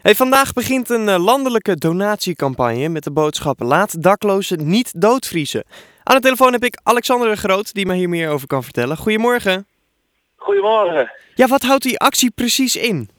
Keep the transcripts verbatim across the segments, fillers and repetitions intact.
Hey, vandaag begint een uh, landelijke donatiecampagne met de boodschap laat daklozen niet doodvriezen. Aan de telefoon heb ik Alexander de Groot die me hier meer over kan vertellen. Goedemorgen. Goedemorgen. Ja, wat houdt die actie precies in?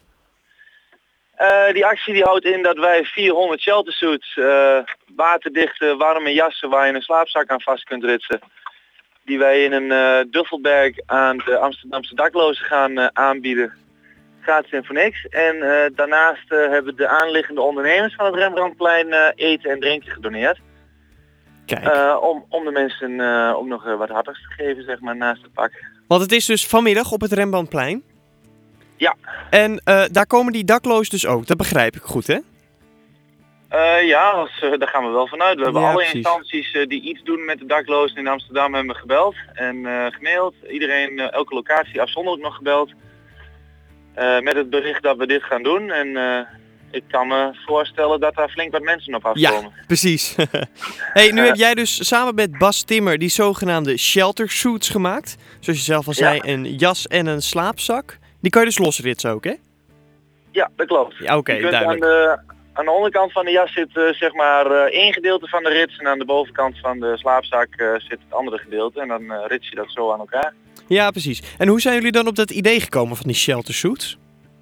Uh, die actie die houdt in dat wij vierhonderd sheltersuits, uh, waterdichte warme jassen waar je een slaapzak aan vast kunt ritsen, die wij in een uh, duffelbag aan de Amsterdamse daklozen gaan uh, aanbieden. Gratis en voor niks. En uh, daarnaast uh, hebben de aanliggende ondernemers van het Rembrandtplein uh, eten en drinken gedoneerd. Kijk. Uh, om, om de mensen uh, ook nog uh, wat hartigs te geven, zeg maar, naast het pak. Want het is dus vanmiddag op het Rembrandtplein. Ja. En uh, daar komen die daklozen dus ook, dat begrijp ik goed, hè? Uh, ja, als, uh, daar gaan we wel vanuit. We hebben Ja, alle precies. instanties uh, die iets doen met de daklozen in Amsterdam hebben gebeld en uh, gemaild. Iedereen, uh, elke locatie afzonderlijk nog gebeld. Uh, met het bericht dat we dit gaan doen. En uh, ik kan me voorstellen dat daar flink wat mensen op afkomen. Ja, precies. Hey, nu heb jij dus samen met Bas Timmer die zogenaamde shelter suits gemaakt. Zoals je zelf al zei, Ja. een jas en een slaapzak. Die kan je dus losritsen ook, hè? Ja, dat klopt. Ja, oké, Je kunt duidelijk. Aan de, aan de onderkant van de jas zit uh, zeg maar uh, één gedeelte van de rits en aan de bovenkant van de slaapzak uh, zit het andere gedeelte. En dan uh, rits je dat zo aan elkaar. Ja, precies. En hoe zijn jullie dan op dat idee gekomen van die shelter suits?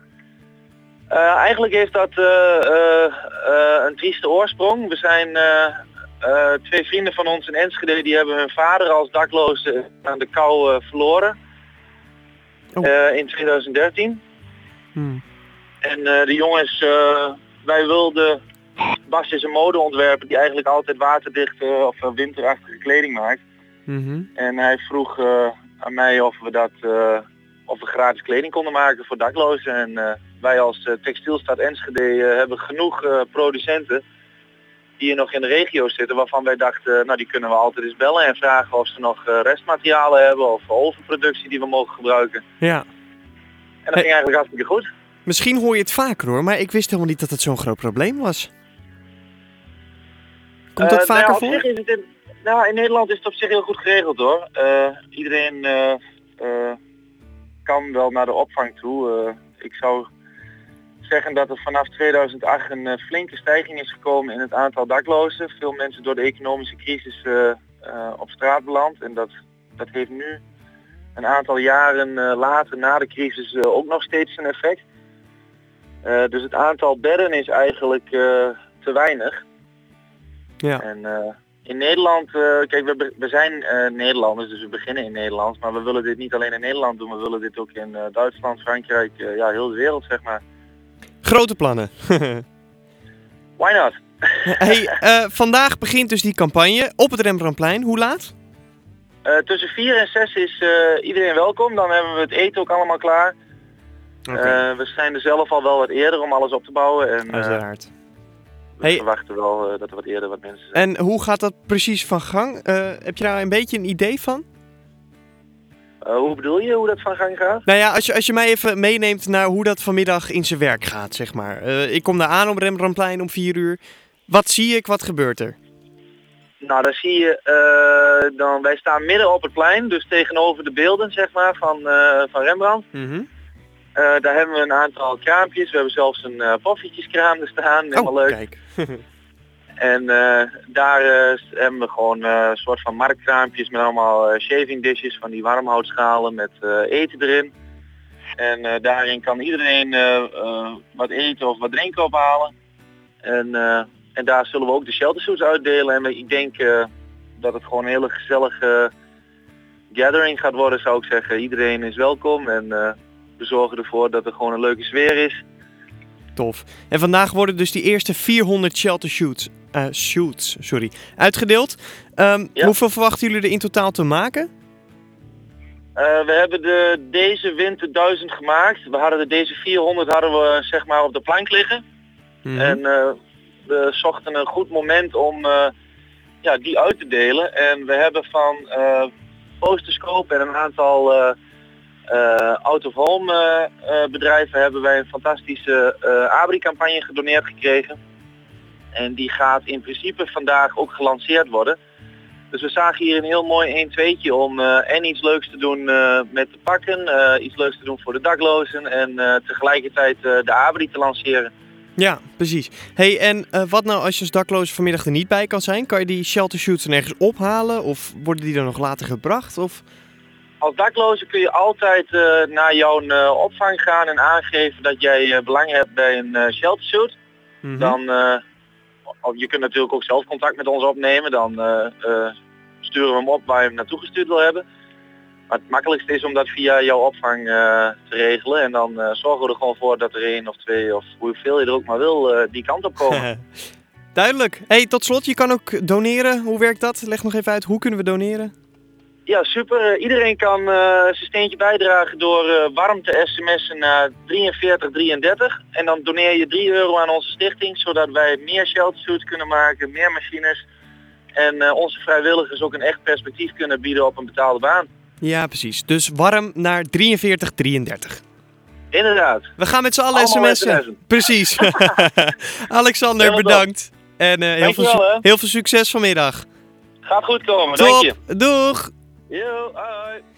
Uh, eigenlijk heeft dat uh, uh, uh, een trieste oorsprong. We zijn uh, uh, twee vrienden van ons in Enschede, die hebben hun vader als dakloze aan de kou uh, verloren. Oh. Uh, in twintig dertien. Hmm. En uh, de jongens, uh, wij wilden, Bas is een modeontwerper die eigenlijk altijd waterdichte of uh, winterachtige kleding maakt. Mm-hmm. En hij vroeg uh, aan mij of we dat, uh, of we gratis kleding konden maken voor daklozen. En uh, wij als uh, Textielstad Enschede uh, hebben genoeg uh, producenten die hier nog in de regio zitten, waarvan wij dachten, uh, nou die kunnen we altijd eens bellen en vragen of ze nog uh, restmaterialen hebben of overproductie die we mogen gebruiken. Ja. En dat Hey. ging eigenlijk hartstikke goed. Misschien hoor je het vaker hoor, maar ik wist helemaal niet dat het zo'n groot probleem was. Komt dat Uh, vaker nou, op voor? zich is het in, nou, in Nederland is het op zich heel goed geregeld hoor. Uh, iedereen uh, uh, kan wel naar de opvang toe. Uh, ik zou zeggen dat er vanaf tweeduizend acht een uh, flinke stijging is gekomen in het aantal daklozen. Veel mensen door de economische crisis uh, uh, op straat beland. En dat, dat heeft nu een aantal jaren uh, later na de crisis uh, ook nog steeds een effect. Uh, dus het aantal bedden is eigenlijk uh, te weinig. Ja. En uh, in Nederland, uh, kijk we, be- we zijn uh, Nederlanders, dus we beginnen in Nederland, maar we willen dit niet alleen in Nederland doen, we willen dit ook in uh, Duitsland, Frankrijk, uh, ja heel de wereld zeg maar. Grote plannen. Why not? Hey, uh, vandaag begint dus die campagne op het Rembrandtplein. Hoe laat? Uh, tussen vier en zes is uh, iedereen welkom, dan hebben we het eten ook allemaal klaar. Oké. Uh, we zijn er zelf al wel wat eerder om alles op te bouwen en uh, Uiteraard. we Hey. verwachten wel uh, dat er wat eerder wat mensen zijn. En hoe gaat dat precies van gang? Uh, heb je daar een beetje een idee van? Uh, hoe bedoel je, hoe dat van gang gaat? Nou ja, als je, als je mij even meeneemt naar hoe dat vanmiddag in zijn werk gaat, zeg maar. Uh, ik kom daar aan op Rembrandtplein om vier uur. Wat zie ik? Wat gebeurt er? Nou, dan zie je, uh, dan, wij staan midden op het plein, dus tegenover de beelden zeg maar van, uh, van Rembrandt. Mm-hmm. Uh, daar hebben we een aantal kraampjes. We hebben zelfs een uh, poffertjeskraam er staan. Helemaal Oh, leuk. kijk. En uh, daar uh, hebben we gewoon uh, een soort van marktkraampjes met allemaal uh, shaving dishes van die warmhoutschalen met uh, eten erin. En uh, daarin kan iedereen uh, uh, wat eten of wat drinken ophalen. En, uh, en daar zullen we ook de sheltersuits uitdelen. En ik denk uh, dat het gewoon een hele gezellige gathering gaat worden, zou ik zeggen. Iedereen is welkom en uh, we zorgen ervoor dat er gewoon een leuke sfeer is. Tof. En vandaag worden dus die eerste vierhonderd shelter shoots, uh, shoots sorry, uitgedeeld. Um, Ja. Hoeveel verwachten jullie er in totaal te maken? Uh, we hebben de, deze winter duizend gemaakt. We hadden de, deze vierhonderd hadden we zeg maar op de plank liggen. Mm-hmm. En uh, we zochten een goed moment om uh, ja, die uit te delen. En we hebben van uh, Posterscope en een aantal uh, uh, out-of-home uh, uh, bedrijven hebben wij een fantastische uh, ABRI-campagne gedoneerd gekregen. En die gaat in principe vandaag ook gelanceerd worden. Dus we zagen hier een heel mooi een tweetje om uh, en iets leuks te doen uh, met de pakken, uh, iets leuks te doen voor de daklozen en uh, tegelijkertijd uh, de ABRI te lanceren. Ja, precies. Hey, en uh, wat nou als je als dakloze vanmiddag er niet bij kan zijn? Kan je die shelter shoots dan ergens ophalen of worden die dan nog later gebracht? Of... Als dakloze kun je altijd uh, naar jouw uh, opvang gaan en aangeven dat jij uh, belang hebt bij een uh, shelter shoot. Mm-hmm. Dan, uh, je kunt natuurlijk ook zelf contact met ons opnemen. Dan uh, uh, sturen we hem op waar je hem naartoe gestuurd wil hebben. Maar het makkelijkste is om dat via jouw opvang uh, te regelen. En dan uh, zorgen we er gewoon voor dat er één of twee of hoeveel je er ook maar wil uh, die kant op komen. Duidelijk. Hey, tot slot, je kan ook doneren. Hoe werkt dat? Leg nog even uit, hoe kunnen we doneren? Ja, super. Uh, iedereen kan uh, zijn steentje bijdragen door uh, warmte sms'en naar drieënveertig drieëndertig. En dan doneer je drie euro aan onze stichting, zodat wij meer shelter shoots kunnen maken, meer machines. En uh, onze vrijwilligers ook een echt perspectief kunnen bieden op een betaalde baan. Ja, precies. Dus warm naar drieënveertig drieëndertig. Inderdaad. We gaan met z'n allen sms'en. Precies. Alexander, bedankt. En uh, heel, veel, heel veel succes vanmiddag. Gaat goed komen, Top. dank je. Doeg. Yo, hoi.